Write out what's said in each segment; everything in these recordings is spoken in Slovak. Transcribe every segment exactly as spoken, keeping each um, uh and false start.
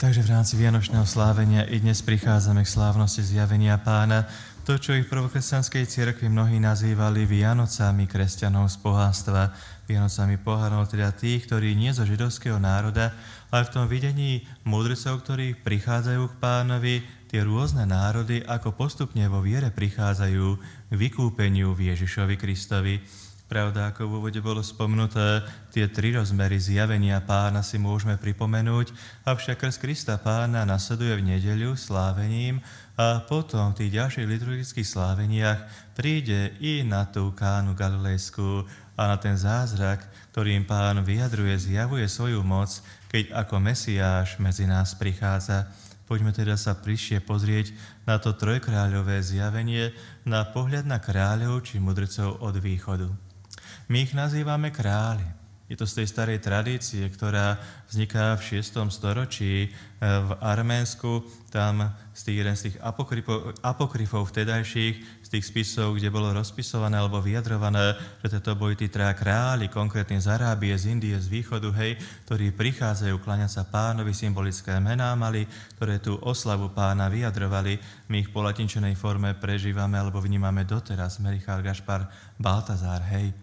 Takže v rámci Vianočného slávenia i dnes prichádzame k slávnosti zjavenia Pána, to, čo ich v prvokresťanskej cirkvi mnohí nazývali Vianocami kresťanov z pohánstva, Vianocami pohanov, teda tých, ktorí nie zo židovského národa, ale v tom videní múdrcov, ktorí prichádzajú k Pánovi, tie rôzne národy, ako postupne vo viere prichádzajú k vykúpeniu v Ježišovi Kristovi. Pravda, ako v úvode bolo spomenuté, tie tri rozmery zjavenia Pána si môžeme pripomenúť, avšak krst Krista Pána nasleduje v nedeľu slávením a potom v tých ďalších liturgických sláveniach príde i na tú Kánu Galilejskú a na ten zázrak, ktorým Pán vyjadruje, zjavuje svoju moc, keď ako Mesiáš medzi nás prichádza. Poďme teda sa bližšie pozrieť na to trojkráľové zjavenie, na pohľad na kráľov či mudrcov od východu. My ich nazývame králi. Je to z tej starej tradície, ktorá vzniká v šiestom storočí v Arménsku. Tam z tých, jeden z tých apokryfov, apokryfov vtedajších, z tých spisov, kde bolo rozpisované alebo vyjadrované, že toto boli tí traja králi, konkrétne z Arábie, z Indie, z východu, hej, ktorí prichádzajú kláňať sa Pánovi, symbolické mená mali, ktoré tú oslavu Pána vyjadrovali. My ich po latinčenej forme prežívame alebo vnímame doteraz. Merichál, Gašpar, Baltazár, hej.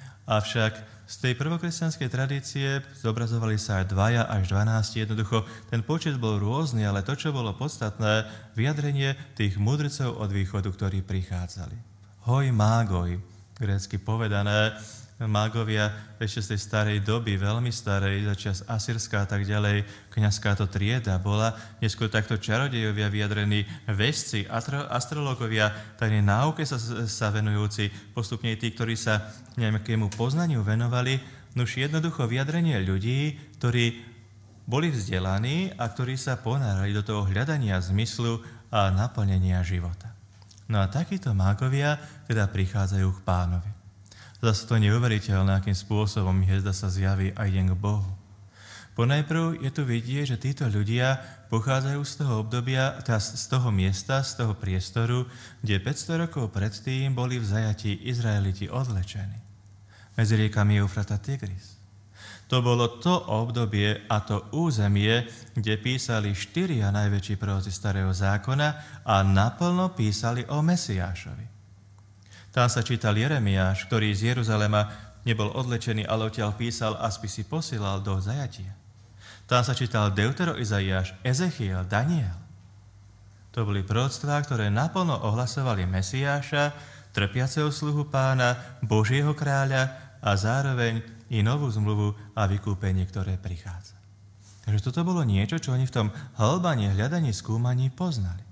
Avšak z tej prvokresťanskej tradície zobrazovali sa aj dvaja až dvanásť. Jednoducho ten počet bol rôzny, ale to, čo bolo podstatné, vyjadrenie tých mudrcov od východu, ktorí prichádzali. Hoj mágoj, grécky povedané, mágovia ešte z tej starej doby, veľmi starej, začias Asýrská a tak ďalej, kňazská to trieda bola, neskôr takto čarodejovia vyjadrení vesci, astrológovia, tajnej náuke sa, sa venujúci, postupne tí, ktorí sa nejakému poznaniu venovali, nuž jednoducho vyjadrenie ľudí, ktorí boli vzdelaní a ktorí sa ponárali do toho hľadania zmyslu a naplnenia života. No a takíto mágovia teda prichádzajú k Pánovi. Zase to neuveriteľné, akým spôsobom hviezda sa zjaví a ide k Bohu. Ponajprv je tu vidieť, že títo ľudia pochádzajú z toho obdobia, teda z toho miesta, z toho priestoru, kde päťsto rokov predtým boli v zajatí Izraeliti odvlečení. Medzi riekami Eufrat a Tigris. To bolo to obdobie a to územie, kde písali štyria najväčší proroci Starého zákona a naplno písali o Mesiášovi. Tam sa čítal Jeremiáš, ktorý z Jeruzalema nebol odlečený, ale odtiaľ písal a spisy posielal do zajatia. Tam sa čítal Deutero Izaiáš, Ezechiel, Daniel. To boli proroctvá, ktoré naplno ohlasovali Mesiáša, trpiaceho sluhu Pána, Božieho kráľa a zároveň i novú zmluvu a vykúpenie, ktoré prichádza. Takže toto bolo niečo, čo oni v tom hĺbaní, hľadaní, skúmaní poznali.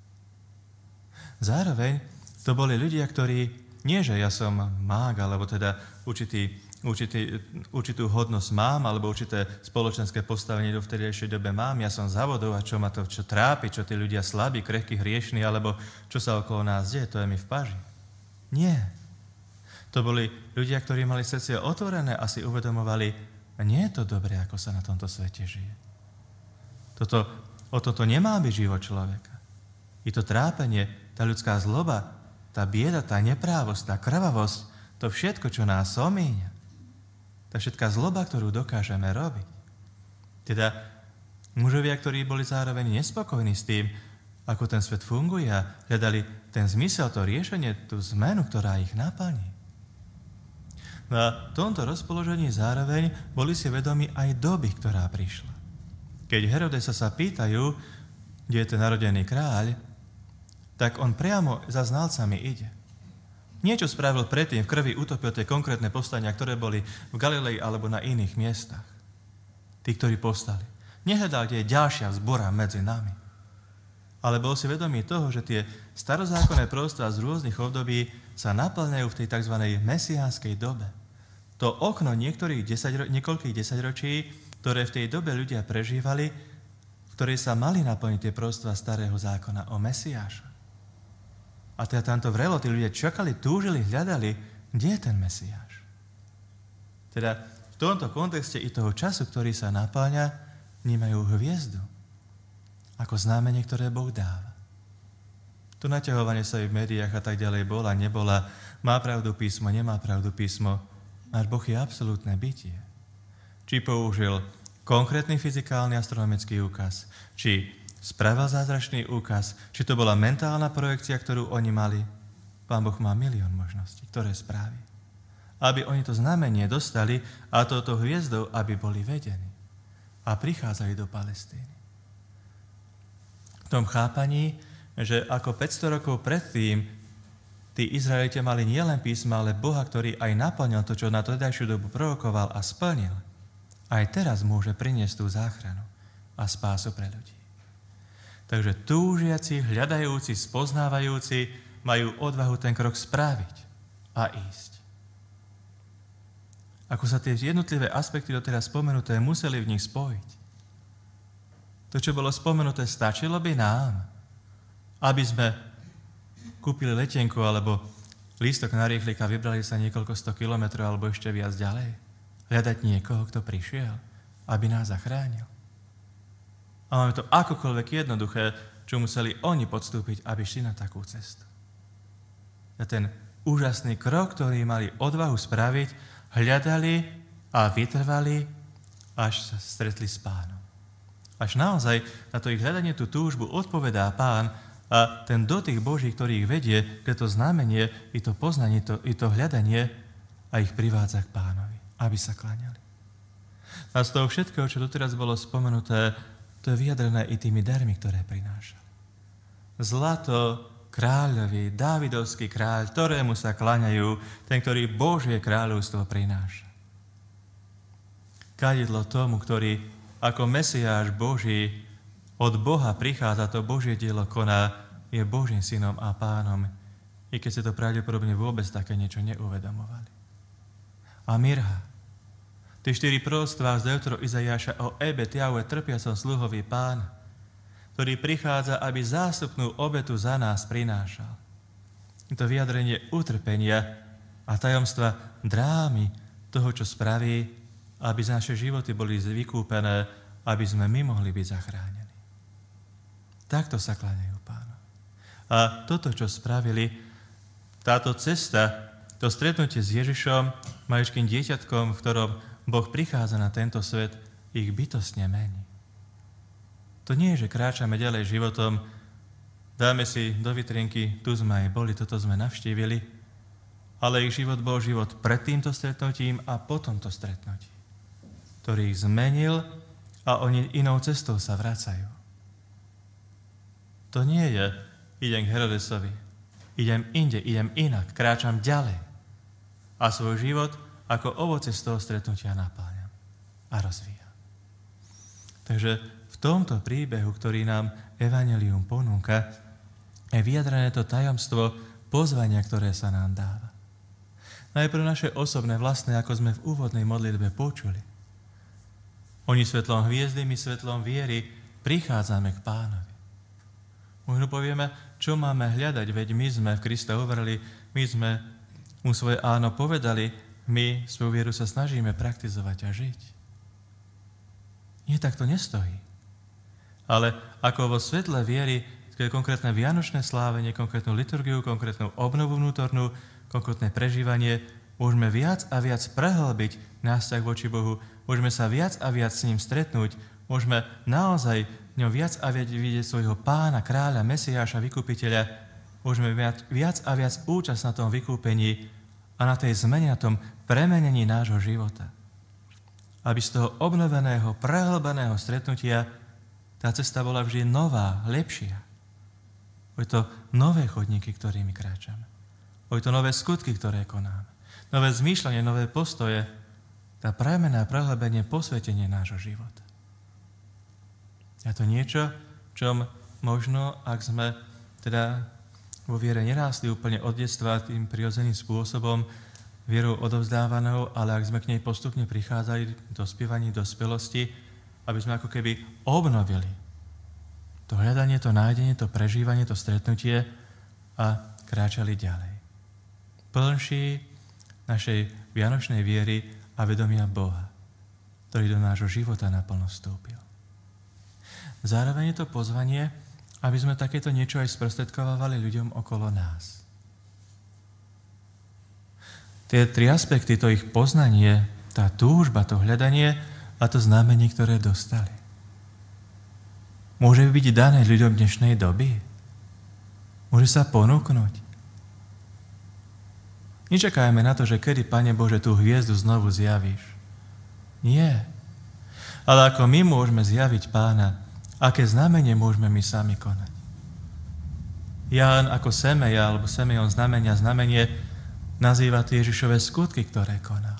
Zároveň to boli ľudia, ktorí, nie že ja som mák, alebo teda určitý, určitý, určitú hodnosť mám, alebo určité spoločenské postavenie do vtedejšej dobe mám, ja som závodov a čo ma to čo trápi, čo tí ľudia slabí, krehkí, hriešní, alebo čo sa okolo nás deje, to je mi v paži. Nie. To boli ľudia, ktorí mali srdcia otvorené a si uvedomovali, nie je to dobré, ako sa na tomto svete žije. Toto, o toto nemá byť život človeka. Je to trápenie, tá ľudská zloba, tá bieda, tá neprávosť, tá krvavosť, to všetko, čo nás omíňa, tá všetká zloba, ktorú dokážeme robiť. Teda mužovia, ktorí boli zároveň nespokojní s tým, ako ten svet funguje a hľadali ten zmysel, to riešenie, tú zmenu, ktorá ich naplní. No a v tomto rozpoložení zároveň boli si vedomi aj doby, ktorá prišla. Keď Herodesa sa pýtajú, kde je ten narodený kráľ, tak on priamo za znalcami ide. Niečo spravil predtým, v krvi utopil tie konkrétne povstania, ktoré boli v Galilei alebo na iných miestach. Tí, ktorí povstali. Nehľadal, kde je ďalšia zbora medzi nami. Ale bol si vedomý toho, že tie starozákonné proroctvá z rôznych období sa naplňajú v tej tzv. Mesiánskej dobe. To okno niektorých desaťro- niekoľkých desaťročí, ktoré v tej dobe ľudia prežívali, v ktorej sa mali naplniť tie proroctvá Starého zákona o Mesiáša. A teda tamto vrelo, tí ľudia čakali, túžili, hľadali, kde je ten Mesiáš. Teda v tomto kontexte i toho času, ktorý sa napáľa, vnímajú hviezdu ako znamenie, ktoré Boh dáva. To naťahovanie sa i v médiách a tak ďalej bola, nebola, má pravdu písmo, nemá pravdu písmo, náš Boh je absolútne bytie. Či použil konkrétny fyzikálny astronomický úkaz, či spravil zázračný úkaz, či to bola mentálna projekcia, ktorú oni mali. Pán Boh má milión možností, ktoré spraví. Aby oni to znamenie dostali a touto hviezdou, aby boli vedení a prichádzali do Palestíny. V tom chápaní, že ako päťsto rokov predtým tí Izraelite mali nielen písma, ale Boha, ktorý aj naplnil to, čo na tedajšiu dobu prorokoval a splnil, aj teraz môže priniesť tú záchranu a spásu pre ľudí. Takže túžiaci, hľadajúci, spoznávajúci majú odvahu ten krok spraviť a ísť. Ako sa tie jednotlivé aspekty doteraz spomenuté museli v nich spojiť. To, čo bolo spomenuté, stačilo by nám, aby sme kúpili letenku alebo lístok na rýchlik a vybrali sa niekoľko sto kilometrov alebo ešte viac ďalej. Hľadať niekoho, kto prišiel, aby nás zachránil. A máme to akokoľvek jednoduché, čo museli oni podstúpiť, aby šli na takú cestu. A ten úžasný krok, ktorý mali odvahu spraviť, hľadali a vytrvali, až sa stretli s Pánom. Až naozaj na to ich hľadanie, tú túžbu odpovedá Pán a ten dotyk Boží, ktorý ich vedie, ke to znamenie, i to poznanie, to, i to hľadanie a ich privádza k Pánovi, aby sa kláňali. A z toho všetkého, čo doteraz bolo spomenuté, to je vyjadrené i tými darmi, ktoré prinášali. Zlato kráľovi, Dávidovský kráľ, ktorému sa kláňajú, ten, ktorý Božie kráľovstvo prináša. Kadidlo tomu, ktorý ako Mesiáš Boží od Boha prichádza, to Božie dielo koná, je Božím synom a pánom, i keď si to pravdepodobne vôbec také niečo neuvedomovali. A mirha. Tie štyri proroctvá z Deutero Izaiáša o Ebet Jahve, trpiacom sluhovi Pána, ktorý prichádza, aby zástupnú obetu za nás prinášal. Je to vyjadrenie utrpenia a tajomstva drámy toho, čo spraví, aby naše životy boli vykúpené, aby sme my mohli byť zachránení. Takto sa kláňajú Pánu. A toto, čo spravili, táto cesta, to stretnutie s Ježišom, maličkým dieťatkom, v ktorom Boh prichádza na tento svet, ich bytostne mení. To nie je, že kráčame ďalej životom, dáme si do vitrinky, tu sme aj boli, toto sme navštívili, ale ich život bol život pred týmto stretnutím a po tomto stretnutí, ktorý ich zmenil a oni inou cestou sa vracajú. To nie je, idem k Herodesovi, idem inde, idem inak, kráčam ďalej a svoj život ako ovoce z toho stretnutia napáľam a rozvíjam. Takže v tomto príbehu, ktorý nám Evanjelium ponúka, je vyjadrené to tajomstvo pozvania, ktoré sa nám dáva. Najprv naše osobné, vlastné, ako sme v úvodnej modlitbe počuli. Oni svetlom hviezdy, my svetlom viery prichádzame k Pánovi. Možno povieme, čo máme hľadať, veď my sme v Krista uverili, my sme mu svoje áno povedali, my svoju vieru sa snažíme praktizovať a žiť. Nie, tak to nestojí. Ale ako vo svetle viery, konkrétne vianočné slávenie, konkrétnu liturgiu, konkrétnu obnovu vnútornú, konkrétne prežívanie, môžeme viac a viac prehlbiť náš vzťah voči Bohu, môžeme sa viac a viac s ním stretnúť, môžeme naozaj v ňom viac a viac vidieť svojho Pána, kráľa, Mesiáša, vykupiteľa, môžeme viac, viac a viac účasť na tom vykúpení a na tej zmene, na tom premenení nášho života. Aby z toho obnoveného, prehlbeného stretnutia tá cesta bola vždy nová, lepšia. Boli to nové chodníky, ktorými kráčame. Boli to nové skutky, ktoré konáme. Nové zmýšľanie, nové postoje. Tá premena, prehlbenie, posvetenie nášho života. A to niečo, čom možno, ak sme teda vo viere nerástli úplne od detstva tým prirodzeným spôsobom, vierou odovzdávanou, ale ak sme k nej postupne prichádzali do spievaní, do dospelosti, aby sme ako keby obnovili to hľadanie, to nájdenie, to prežívanie, to stretnutie a kráčali ďalej. Plnší našej vianočnej viery a vedomia Boha, ktorý do nášho života naplno vstúpil. Zároveň je to pozvanie, aby sme takéto niečo aj sprostredkovávali ľuďom okolo nás. Tie tri aspekty, to ich poznanie, tá túžba, to hľadanie a to znamenie, ktoré dostali. Môže byť dané ľuďom dnešnej doby. Môže sa ponúknuť. Nečakajme na to, že kedy, Pane Bože, tú hviezdu znovu zjavíš. Nie. Ale ako my môžeme zjaviť Pána, aké znamenie môžeme my sami konať. Ján ako Semeja, alebo Semejon znamenia, znamenie nazýva tie Ježišové skutky, ktoré konal.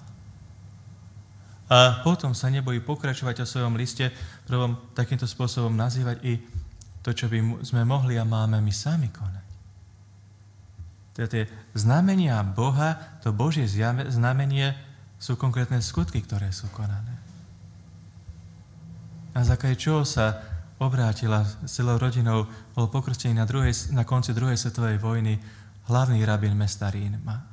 A potom sa nebojí pokračovať o svojom liste, prvom takýmto spôsobom nazývať i to, čo by sme mohli a máme my sami konať. Teda tie znamenia Boha, to Božie znamenie, sú konkrétne skutky, ktoré sú konané. Na základe čoho sa obrátila s celou rodinou, bol pokrstený na, druhej, na konci druhej svetovej vojny hlavný rabín mesta Ríma.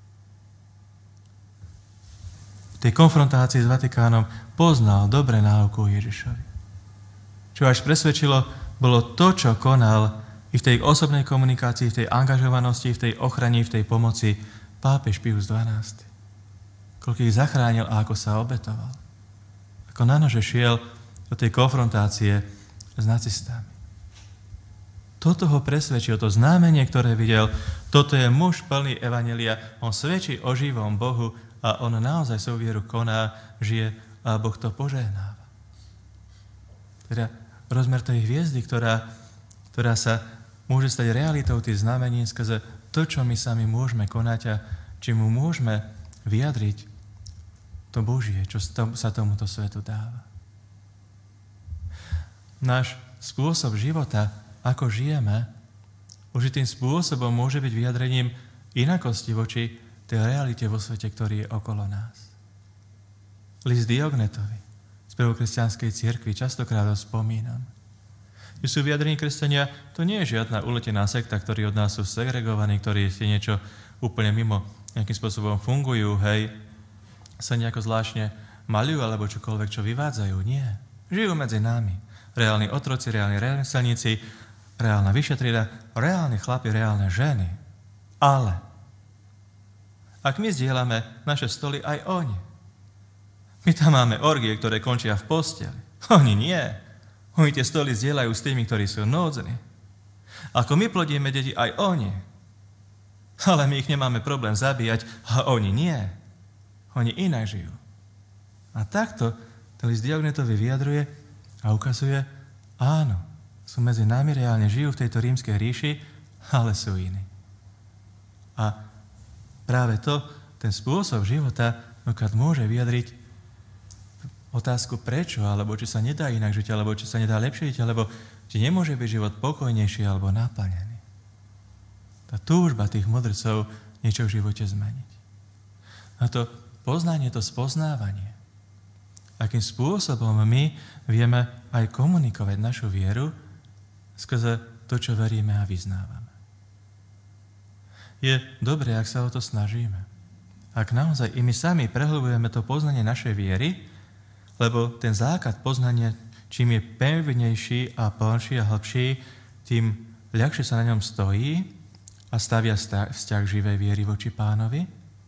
V tej konfrontácii s Vatikánom poznal dobre náuku Ježišovi. Čo až presvedčilo, bolo to, čo konal i v tej osobnej komunikácii, v tej angažovanosti, v tej ochrane, v tej pomoci pápež Pius dvanásty. Koľko ich zachránil a ako sa obetoval. Ako na nože šiel do tej konfrontácie s nacistami. Toto ho presvedčil, to znamenie, ktoré videl, toto je muž plný evanjelia, on svedčí o živom Bohu a on naozaj svoju vieru koná, žije a Boh to požehnáva. Teda rozmer tej hviezdy, ktorá, ktorá sa môže stať realitou tých znamení skrze to, čo my sami môžeme konať a či mu môžeme vyjadriť to Božie, čo sa tomuto svetu dáva. Náš spôsob života, ako žijeme, určitým spôsobom môže byť vyjadrením inakosti voči tej realite vo svete, ktorý je okolo nás. List Diognetovi z prvokresťanskej cirkvi častokrát ho spomínam. Že sú vyjadrení kresťania, to nie je žiadna uletená sekta, ktorí od nás sú segregovaní, ktorí si niečo úplne mimo nejakým spôsobom fungujú, hej, sa nejako zvláštne maľujú alebo čokoľvek, čo vyvádzajú. Nie. Žijú medzi nami. Reálni otroci, reálni remeselníci, reálna vyššia trieda, reálni chlapi, reálne ženy. Ale ak my zdieľame naše stoly, aj oni. My tam máme orgie, ktoré končia v posteli. Oni nie. Oni tie stoly zdieľajú s tými, ktorí sú núdzni. Ako my plodíme deti, aj oni. Ale my ich nemáme problém zabíjať, a oni nie. Oni inak žijú. A takto ten list Diognetovi vyjadruje a ukazuje, áno, sú medzi nami, reálne žijú v tejto rímskej ríši, ale sú iní. A práve to, ten spôsob života, dokiaľ môže vyjadriť otázku prečo, alebo či sa nedá inak žiť, alebo či sa nedá lepšie žiť, alebo či nemôže byť život pokojnejší alebo naplnený. Tá túžba tých mudrcov niečo v živote zmeniť. A to poznanie, to spoznávanie. Akým spôsobom my vieme aj komunikovať našu vieru skrze to, čo veríme a vyznávame. Je dobré, ak sa o to snažíme. Ak naozaj i my sami prehlbujeme to poznanie našej viery, lebo ten základ poznania, čím je pevnejší a plnší a hlbší, tým ľahšie sa na ňom stojí a stavia vzťah živej viery voči Pánovi.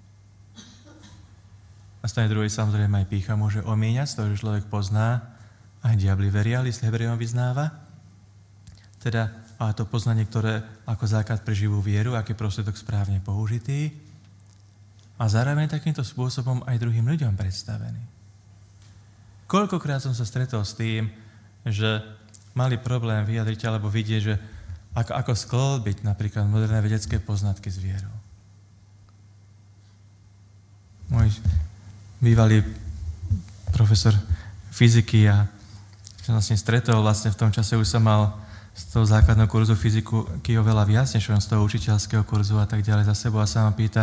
Na strane druhej samozrejme aj pýcha môže omieňať z toho, že človek pozná, aj diabli veria, list Hebrejom vyznáva. Teda a to poznanie, ktoré ako základ pre živú vieru, aký prostriedok správne použitý a zároveň takýmto spôsobom aj druhým ľuďom predstavený. Koľkokrát som sa stretol s tým, že mali problém vyjadriť alebo vidieť, že ako, ako sklbiť napríklad moderné vedecké poznatky s vierou. Môj bývalý profesor fyziky a som sa s ním stretol, vlastne v tom čase už som mal z toho základného kurzu fyziky oveľa viac, než on z toho učiteľského kurzu a tak ďalej za sebou a sa ma pýta,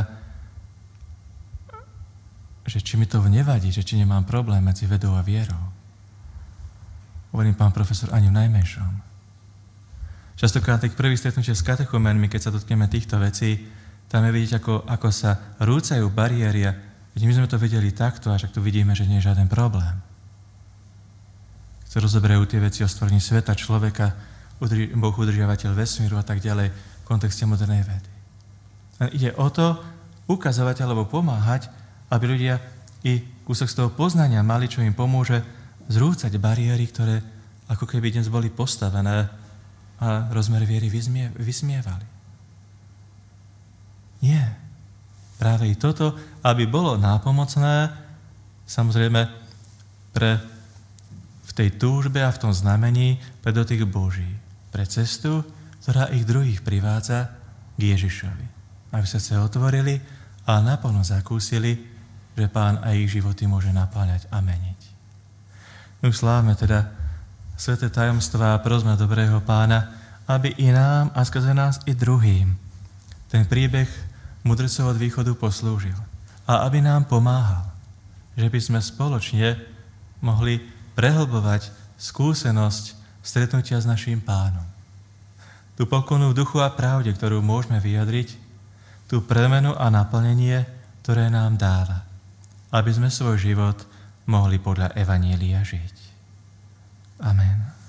že či mi to nevadí, že či nemám problém medzi vedou a vierou. Hovorím, pán profesor, ani v najmenšom. Častokrát tých prvých stretnutí s katechumenmi, keď sa dotkneme týchto vecí, tam je vidieť, ako, ako sa rúcajú bariéry a my sme to vedeli takto, a však tu vidíme, že nie je žiaden problém. Keď sa rozoberajú tie veci o stvorení sveta, človeka, Boh udržiavateľ vesmíru a tak ďalej v kontexte modernej vedy. A ide o to ukazovať alebo pomáhať, aby ľudia i kúsok z toho poznania mali, čo im pomôže zrúcať bariéry, ktoré ako keby dnes boli postavené a rozmer viery vysmie, vysmievali. Nie. Práve i toto, aby bolo nápomocné, samozrejme, pre, v tej túžbe a v tom znamení pre dotyk Boží. Pre cestu, ktorá ich druhých privádza k Ježišovi. Aby sa sa otvorili a naplno zakúsili, že Pán aj ich životy môže napáľať a meniť. My slávme teda sväté tajomstvá a prosme dobrého Pána, aby i nám a skrze nás i druhým ten príbeh mudrcov od východu poslúžil a aby nám pomáhal, že by sme spoločne mohli prehlbovať skúsenosť stretnutia s naším Pánom. Tú pokonu v duchu a pravde, ktorú môžeme vyjadriť, tú premenu a naplnenie, ktoré nám dáva, aby sme svoj život mohli podľa Evanjelia žiť. Amen.